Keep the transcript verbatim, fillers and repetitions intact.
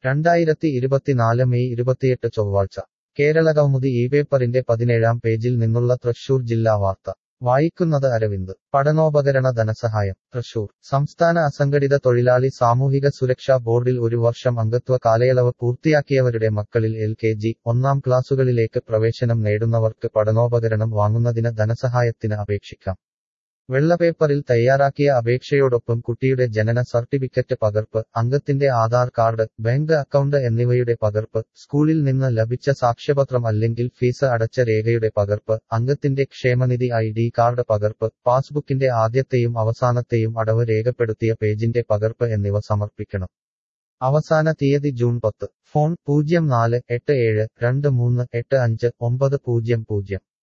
രണ്ടായിരത്തി ഇരുപത്തിനാല് മെയ് ഇരുപത്തിയെട്ട് ചൊവ്വാഴ്ച കേരളകൗമുദി ഈ പേപ്പറിന്റെ പതിനേഴാം പേജിൽ നിന്നുള്ള തൃശൂർ ജില്ലാ വാർത്ത വായിക്കുന്നത് അരവിന്ദ്. പഠനോപകരണ ധനസഹായം തൃശൂർ. സംസ്ഥാന അസംഘടിത തൊഴിലാളി സാമൂഹിക സുരക്ഷാ ബോർഡിൽ ഒരു വർഷം അംഗത്വ കാലയളവ് പൂർത്തിയാക്കിയവരുടെ മക്കളിൽ എൽ കെ ജി, ഒന്നാം ക്ലാസുകളിലേക്ക് പ്രവേശനം നേടുന്നവർക്ക് പഠനോപകരണം വാങ്ങുന്നതിന് ധനസഹായത്തിന് അപേക്ഷിക്കാം. വെള്ളപേപ്പറിൽ തയ്യാറാക്കിയ അപേക്ഷയോടൊപ്പം കുട്ടിയുടെ ജനന സർട്ടിഫിക്കറ്റ് പകർപ്പ്, അംഗത്തിന്റെ ആധാർ കാർഡ്, ബാങ്ക് അക്കൗണ്ട് എന്നിവയുടെ പകർപ്പ്, സ്കൂളിൽ നിന്ന് ലഭിച്ച സാക്ഷ്യപത്രം അല്ലെങ്കിൽ ഫീസ് അടച്ച രേഖയുടെ പകർപ്പ്, അംഗത്തിന്റെ ക്ഷേമനിധി ഐ ഡി കാർഡ് പകർപ്പ്, പാസ്ബുക്കിന്റെ ആദ്യത്തെയും അവസാനത്തെയും അടവ് രേഖപ്പെടുത്തിയ പേജിന്റെ പകർപ്പ് എന്നിവ സമർപ്പിക്കണം. അവസാന തീയതി ജൂൺ പത്ത്. ഫോൺ പൂജ്യം നാല് എട്ട് ഏഴ് രണ്ട് മൂന്ന് എട്ട് അഞ്ച് ഒമ്പത് പൂജ്യം പൂജ്യം.